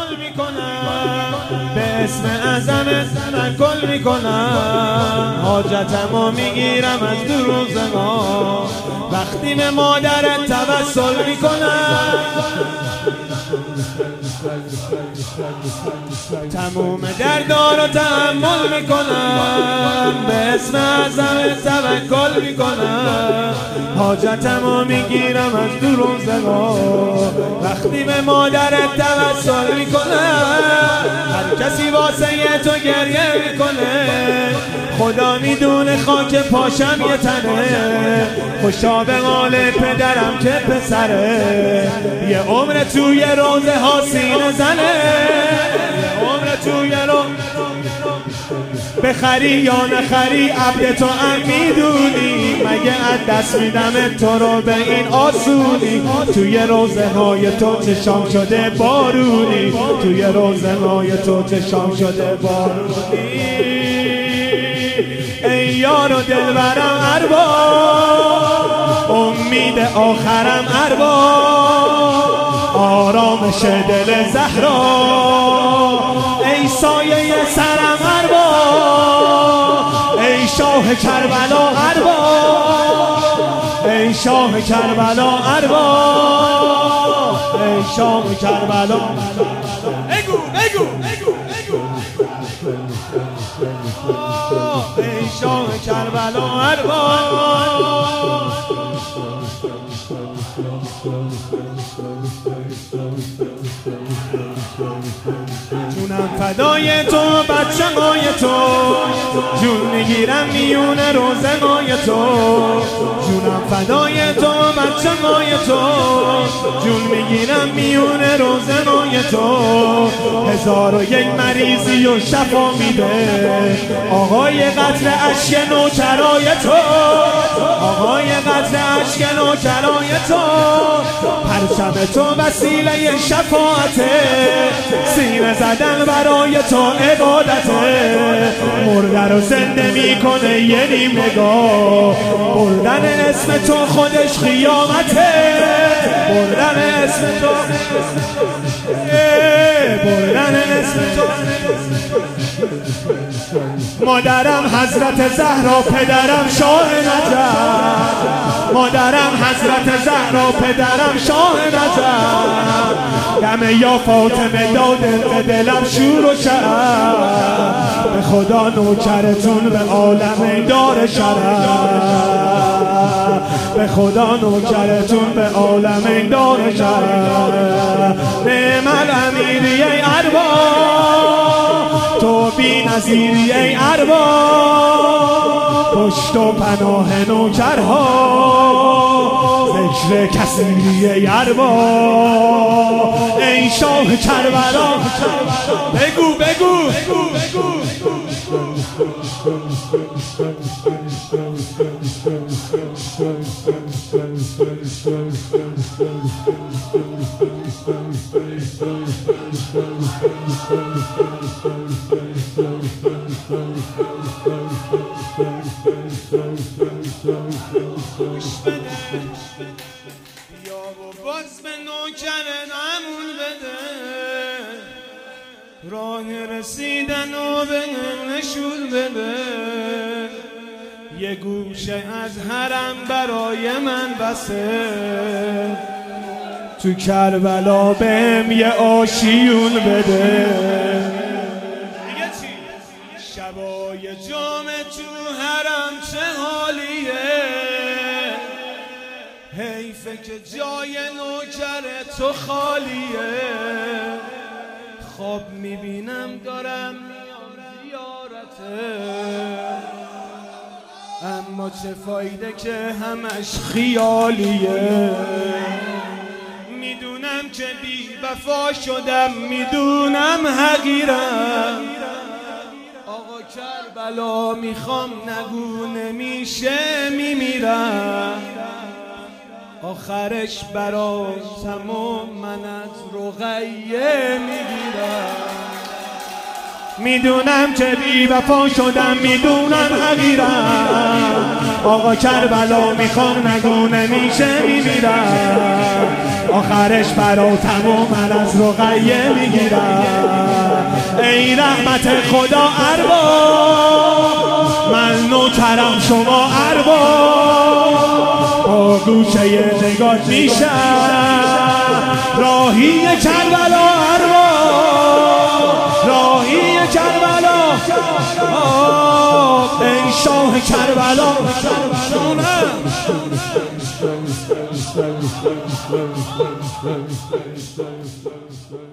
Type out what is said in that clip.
توکل میکنم، به اسم عظمت توکل میکنم، حاجتمو میگیرم از دو روزگار، وقتی به مادرت توسل میکنم، تموم دردا رو تحمل میکنم، به اسم عظمت توکل میکنم، حاجتمو میگیرم از دو روزگار، وقتی به مادرت توسل میکنم، هر کسی واسه تو گریه میکنه، خدا میدونه خاک پاشم یه تنه، خوشا به مال پدرم که پسره، یه عمر توی روزه ها سینه زنه، یه عمر توی بخری یا نخری عبد تو هم میدونی، مگه از دست میدم تو رو به این آسونی، توی روزه های تو چشام شده بارونی، توی روزه های تو چشام شده بارونی، ای یار و دلبرم ارباب، امید آخرم ارباب، آرامش دل زهرا، ای سایه سرم ارباب، ای شاه کربلا ارباب، ای شاه کربلا ارباب، ای شاه کربلا، بگو بگو بگو بگو، ای شاه کربلا ارباب، جونم فدای تو بچه های تو، جون میگیرم میون روزگای تو، جونم فدای تو بچه های تو، جون میگیرم میون روزگای تو، 1001 مریضی و شفا میده، آقای قتل اشک نوکرای تو، آقای قتل اشک نوکرای تو، پرچم تو وسیله شفاعته، سینه زدن برای تو عبادته، مرده رو زنده میکنه یه نیم نگاه، بردن اسم تو خودش خیامته، بردن اسم تو، بردن اسم تو، مادرم حضرت زهرا پدرم شاه نجف، مادرم حضرت زهرا پدرم شاه نجف، دم یا فاطمه داده دلم شور و شرف، به خدا نوکرتون به عالم دار شرف، به خدا نوکرتون به عالم دار شرف، نعم الامیری ای ارباب، تو بی نظیری ای ارباب، پشت و پناه نوکرها، ذکر کثیری ای ارباب، ای شاه کربلا، بگو بگو باز به نوکرمون بده، راه رسیدن و به نشون بده، یه گوشه از حرم برای من بسه، تو کربلا بهم یه آشیون بده، شبای جام تو حرم چه حالیه، حیفه که جای نوکر تو خالیه، خواب میبینم دارم میام زیارته، اما چه فایده که همش خیالیه، میدونم که بی وفا شدم، میدونم حقیرم، آقا کربلا میخوام نگو نمیشه میمیرم، آخرش براتم و من از رقیه میگیرم، میدونم که بی وفا شدم، میدونم حقیرم، آقا کربلا میخوام نگو نمیشه میمیرم، آخرش براتم و من از رقیه میگیرم. ای رحمت خدا ارباب، من نوکرم شما ارباب، با گوشه نگاه میشم راهی کربلا ارباب، راهی کربلا. ای شاه کربلا جونم.